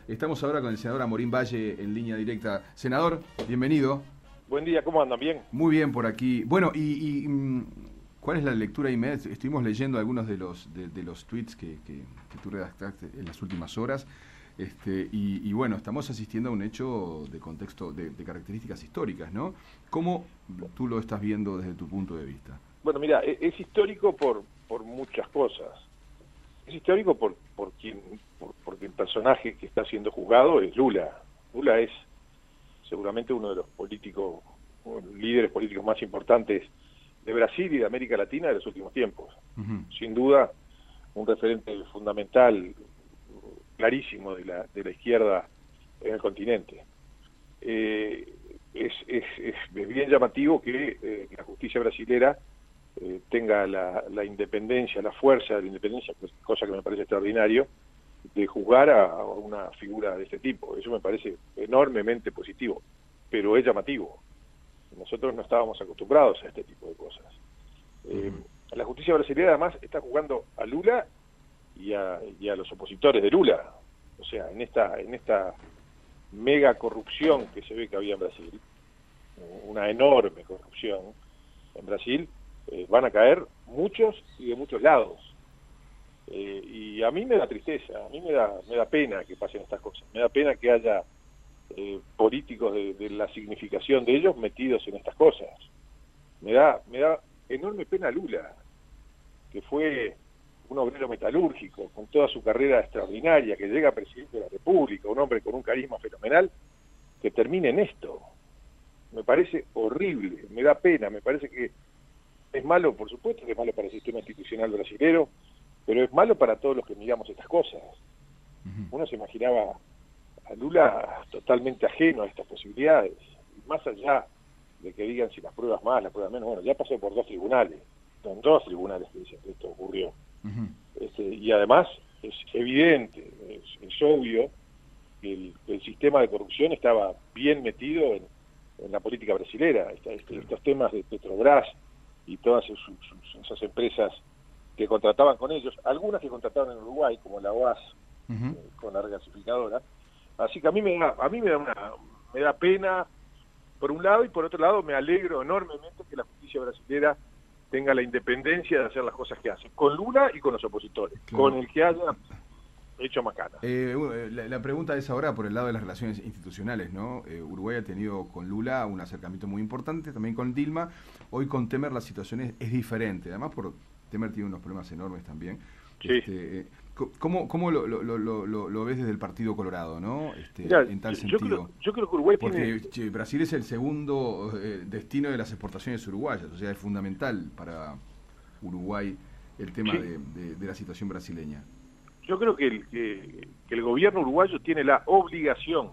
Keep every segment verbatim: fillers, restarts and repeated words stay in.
Estamos ahora con el senador Amorín Valle en línea directa. Senador, bienvenido. Buen día, ¿cómo andan? ¿Bien? Muy bien por aquí. Bueno, y, y ¿cuál es la lectura inmediata? Estuvimos leyendo algunos de los de, de los tweets que, que, que tú redactaste en las últimas horas. Este, y, y bueno, estamos asistiendo a un hecho de contexto, de, de características históricas, ¿no? ¿Cómo tú lo estás viendo desde tu punto de vista? Bueno, mira, es, es histórico por, por muchas cosas. Es histórico por, por quien, por, porque el personaje que está siendo juzgado es Lula. Lula es seguramente uno de los políticos, uno de los líderes políticos más importantes de Brasil y de América Latina de los últimos tiempos. Uh-huh. Sin duda, un referente fundamental, clarísimo de la, de la izquierda en el continente. Eh, es, es, es bien llamativo que eh, la justicia brasilera eh, tenga la, la independencia, la fuerza de la independencia, cosa que me parece extraordinario, de juzgar a, a una figura de este tipo. Eso me parece enormemente positivo, pero es llamativo. Nosotros no estábamos acostumbrados a este tipo de cosas. Eh, la justicia brasileña además está jugando a Lula y a, y a los opositores de Lula. O sea, en esta, en esta mega corrupción que se ve que había en Brasil, una enorme corrupción en Brasil, eh, van a caer muchos y de muchos lados. Eh, y a mí me da tristeza, a mí me da, me da pena que pasen estas cosas, me da pena que haya eh, políticos de, de la significación de ellos metidos en estas cosas. Me da, me da enorme pena Lula, que fue un obrero metalúrgico, con toda su carrera extraordinaria, que llega a presidente de la República, un hombre con un carisma fenomenal, que termine en esto. Me parece horrible, me da pena, me parece que es malo, por supuesto que es malo para el sistema institucional brasilero, pero es malo para todos los que miramos estas cosas. Uno se imaginaba a Lula totalmente ajeno a estas posibilidades, y más allá de que digan si las pruebas más, las pruebas menos, bueno, ya pasó por dos tribunales, son dos tribunales que dicen que esto ocurrió. Uh-huh. este, y además es evidente, es, es obvio que el, el sistema de corrupción estaba bien metido en, en la política brasilera. Este, este, estos temas de Petrobras y todas sus, sus, esas empresas que contrataban con ellos, algunas que contrataban en Uruguay, como la O A S, uh-huh. eh, con la regasificadora. Así que a mí me da, a mí me da una, me da pena por un lado, y por otro lado me alegro enormemente que la justicia brasilera tenga la independencia de hacer las cosas que hace, con Lula y con los opositores, claro. Con el que haya hecho macana. Eh, la, la pregunta es ahora por el lado de las relaciones institucionales, ¿no? Eh, Uruguay ha tenido con Lula un acercamiento muy importante, también con Dilma. Hoy con Temer la situación es, es diferente, además por Temer tiene unos problemas enormes también. Sí. Este, eh, ¿Cómo, cómo lo, lo, lo, lo, lo ves desde el Partido Colorado, ¿no? Este, Mirá, en tal yo, sentido. Yo creo, yo creo que Uruguay Porque tiene... Brasil es el segundo eh, destino de las exportaciones uruguayas, o sea, es fundamental para Uruguay el tema sí. de, de, de la situación brasileña. Yo creo que el, que, que el gobierno uruguayo tiene la obligación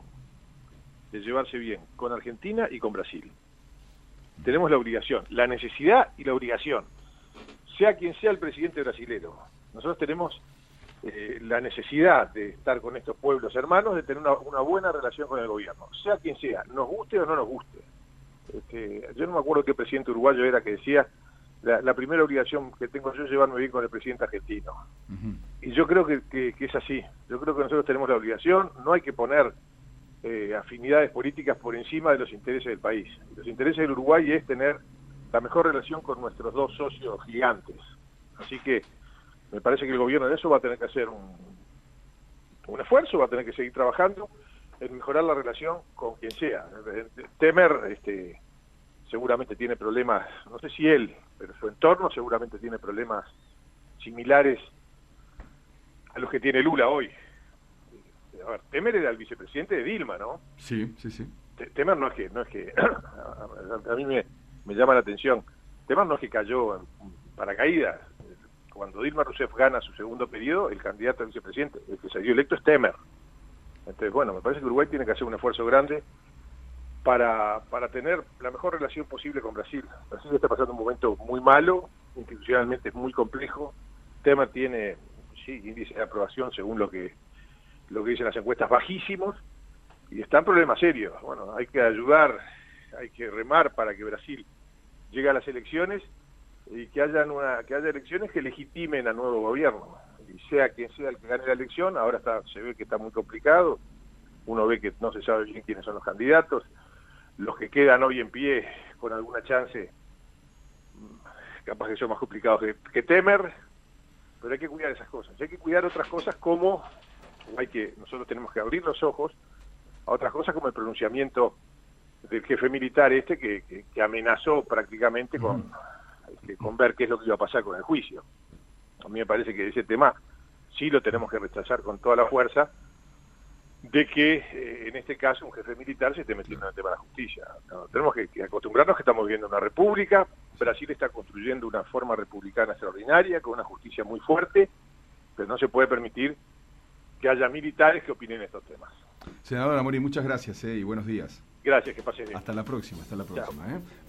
de llevarse bien con Argentina y con Brasil. Tenemos la obligación, la necesidad y la obligación, sea quien sea el presidente brasilero. Nosotros tenemos eh, la necesidad de estar con estos pueblos hermanos, de tener una, una buena relación con el gobierno, sea quien sea, nos guste o no nos guste. Este, yo no me acuerdo qué presidente uruguayo era que decía, la, la primera obligación que tengo yo es llevarme bien con el presidente argentino. Uh-huh. Y yo creo que, que, que es así, yo creo que nosotros tenemos la obligación, no hay que poner eh, afinidades políticas por encima de los intereses del país. Los intereses del Uruguay es tener la mejor relación con nuestros dos socios gigantes. Así que me parece que el gobierno en eso va a tener que hacer un, un esfuerzo, va a tener que seguir trabajando en mejorar la relación con quien sea. Temer este, seguramente tiene problemas, no sé si él, pero su entorno seguramente tiene problemas similares a los que tiene Lula hoy. A ver, Temer era el vicepresidente de Dilma, ¿no? Sí, sí, sí. Temer no es que, no es que a mí me, me llama la atención, Temer no es que cayó en paracaídas. Cuando Dilma Rousseff gana su segundo periodo, el candidato a vicepresidente, el que salió electo es Temer. Entonces, bueno, me parece que Uruguay tiene que hacer un esfuerzo grande para, para tener la mejor relación posible con Brasil. Brasil está pasando un momento muy malo, institucionalmente es muy complejo. Temer tiene, sí, índice de aprobación según lo que, lo que dicen las encuestas, bajísimos, y está en problemas serios. Bueno, hay que ayudar, hay que remar para que Brasil llegue a las elecciones y que haya una que haya elecciones que legitimen al nuevo gobierno, y sea quien sea el que gane la elección. Ahora está se ve que está muy complicado, uno ve que no se sabe bien quiénes son los candidatos, los que quedan hoy en pie con alguna chance, capaz que son más complicados que, que Temer, pero hay que cuidar esas cosas, hay que cuidar otras cosas como, hay que nosotros tenemos que abrir los ojos a otras cosas como el pronunciamiento del jefe militar este que, que, que amenazó prácticamente con, uh-huh. con ver qué es lo que iba a pasar con el juicio. A mí me parece que ese tema sí lo tenemos que rechazar con toda la fuerza, de que eh, en este caso un jefe militar se esté metiendo en el tema de la justicia. No, tenemos que, que acostumbrarnos que estamos viviendo una república, Brasil está construyendo una forma republicana extraordinaria, con una justicia muy fuerte, pero no se puede permitir que haya militares que opinen estos temas. Senador Amorín, muchas gracias eh, y buenos días. Gracias, que pase bien. Hasta la próxima, hasta la próxima. ¿eh?